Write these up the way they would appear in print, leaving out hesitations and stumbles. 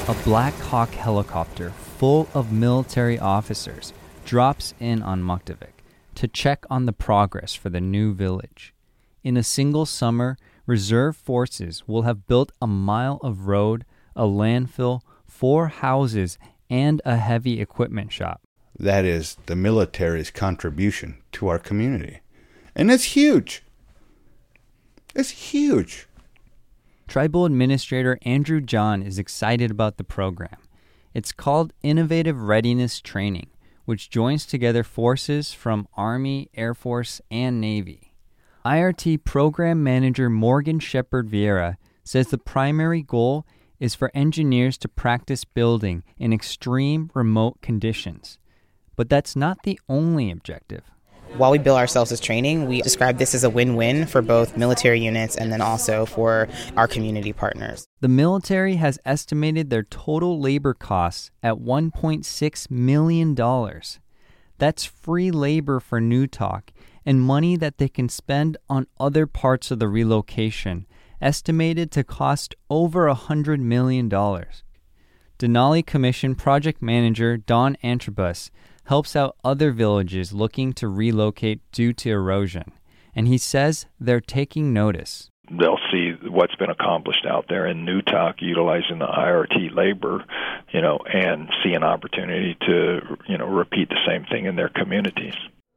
A Black Hawk helicopter full of military officers drops in on Muktavík to check on the progress for the new village. In a single summer, reserve forces will have built a mile of road, a landfill, 4 houses, and a heavy equipment shop. That is the military's contribution to our community. And it's huge. It's huge. Tribal Administrator Andrew John is excited about the program. It's called Innovative Readiness Training, which joins together forces from Army, Air Force, and Navy. IRT Program Manager Morgan Shepard Vieira says the primary goal is for engineers to practice building in extreme remote conditions. But that's not the only objective. While we bill ourselves as training, we describe this as a win-win for both military units and then also for our community partners. The military has estimated their total labor costs at $1.6 million. That's free labor for Newtok and money that they can spend on other parts of the relocation, estimated to cost over $100 million. Denali Commission Project Manager Don Antrobus helps out other villages looking to relocate due to erosion, and he says they're taking notice. They'll see what's been accomplished out there in Newtok utilizing the IRT labor, and see an opportunity to, repeat the same thing in their communities.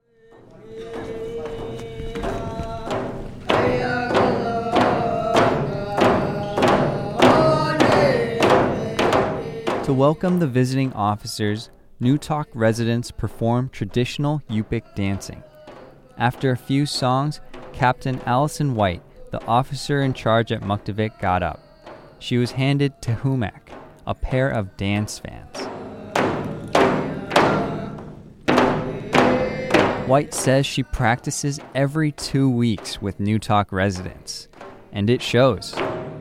To welcome the visiting officers, Newtok residents perform traditional Yupik dancing. After a few songs, Captain Allison White, the officer in charge at Muktavík, got up. She was handed Tehumak, a pair of dance fans. White says she practices every 2 weeks with Newtok residents, and it shows.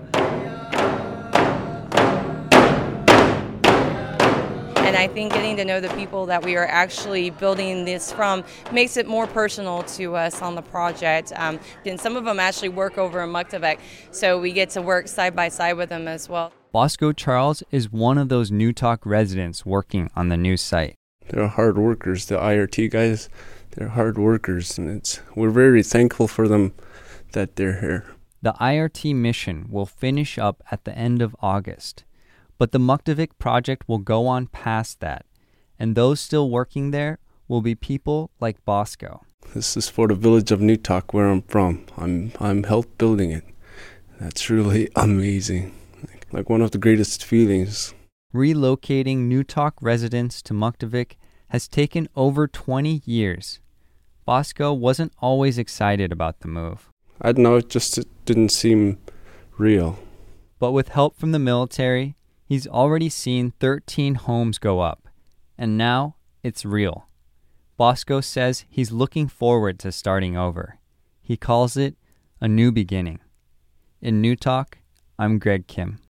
And I think getting to know the people that we are actually building this from makes it more personal to us on the project. And some of them actually work over in Muktavík, so we get to work side by side with them as well. Bosco Charles is one of those Newtok residents working on the new site. They're hard workers. The IRT guys, they're hard workers, and we're very thankful for them that they're here. The IRT mission will finish up at the end of August. But the Muktavík project will go on past that, and those still working there will be people like Bosco. This is for the village of Newtok, where I'm from. I'm helped building it. That's really amazing. Like one of the greatest feelings. Relocating Newtok residents to Muktavík has taken over 20 years. Bosco wasn't always excited about the move. I don't know, it didn't seem real. But with help from the military, he's already seen 13 homes go up, and now it's real. Bosco says he's looking forward to starting over. He calls it a new beginning. In Newtok, I'm Greg Kim.